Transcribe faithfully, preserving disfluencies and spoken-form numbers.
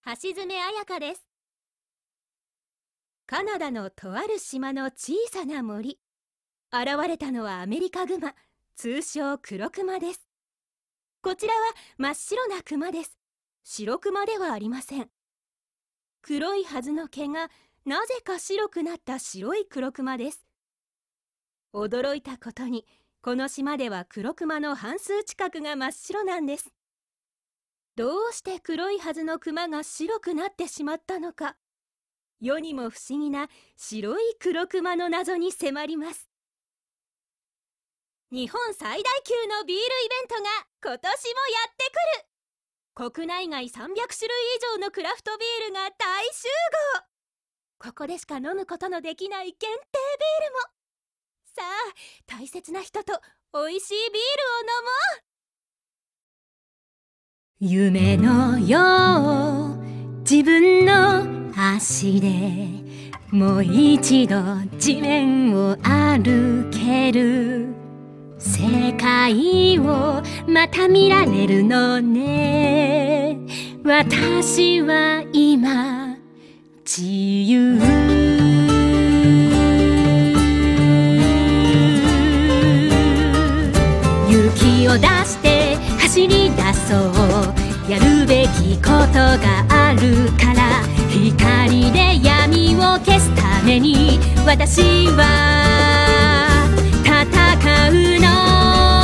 橋爪彩香です。カナダのとある島の小さな森。現れたのはアメリカグマ、通称黒クマです。こちらは真っ白なクマです。白クマではありません。黒いはずの毛がなぜか白くなった白い黒クマです。驚いたことに、この島では黒クマの半数近くが真っ白なんです。どうして黒いはずのクマが白くなってしまったのか、世にも不思議な白い黒クマの謎に迫ります。日本最大級のビールイベントが今年もやってくる。国内外さんびゃくしゅるい以上のクラフトビールが大集合。ここでしか飲むことのできない限定ビールも。さあ、大切な人と美味しいビールを飲もう。 夢のよう自分の足でもう一度地面を歩ける。世界をまた見られるのね。私は今自由。勇気を出して走り出そう。やるべきことがあるから。光で闇を消すために私は戦うの。